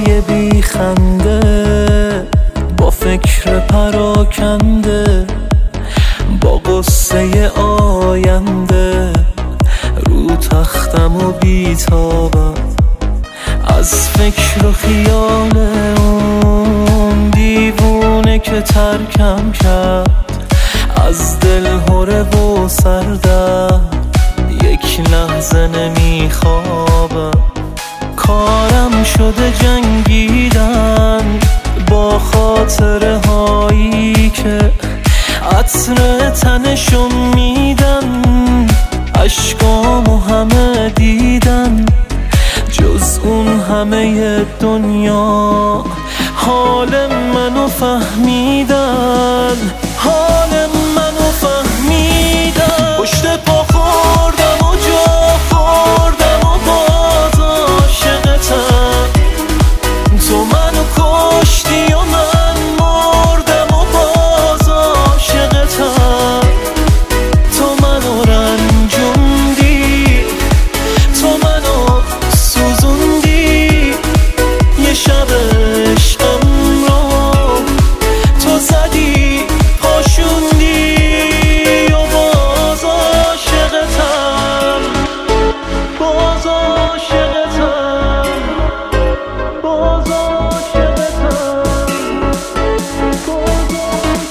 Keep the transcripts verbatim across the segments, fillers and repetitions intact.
روزای بی خنده، با فکر پراکنده، با قصه آینده، رو تختم و بیتابم از فکر و خیال اون دیوونه که ترکم کرد از دل هره و سردرد. یک لحظه نمیخوابم، کارم شده جنگیدن با خاطره هایی که عطر تنشون میدن. اشکامو همه دیدن جز اون همه دنیا، حال منو فهمیدن، حال منو فهمیدن. پشت پا خوردم و جا خوردم و باز عاشقتم، تو منو کشتی و من مردم و باز عاشقتم. تو منو رنجوندی، تو منو سوزوندی، یه شب عشقم رو تو زدی پاشوندی و باز عاشقتم، باز عاشقتم، باز عاشقتم، باز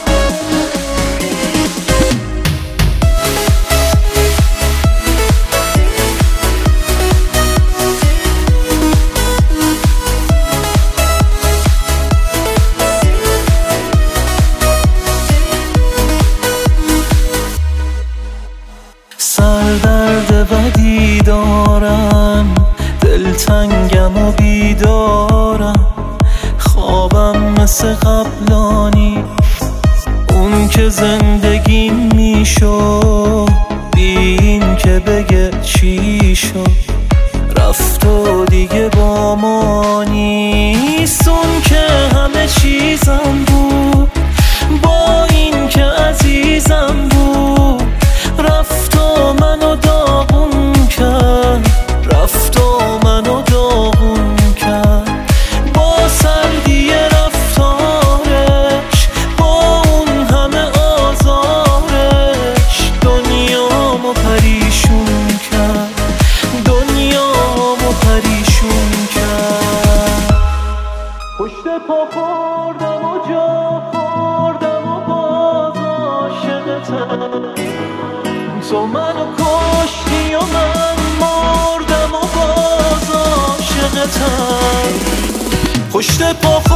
سردرد بدی دارم، دلتنگم و بیدارم، خوابم مثل قبلانی اون که زندگی میشو بی این که بگه چی شد. رفت و دیگه با ما نیست اون که همه چیزم بود، با این که عزیزم بود. رفت و منو داغون کرد، رفت و منو داغون کرد با سردی رفتارش، با اون همه آزارش. دنیامو پریشون کرد، دنیامو پریشون کرد. پشت پا خوردم و جا خوردم و باز عاشقتم، تو منو کشتی و من مردم و باز عاشقتم. پشت پا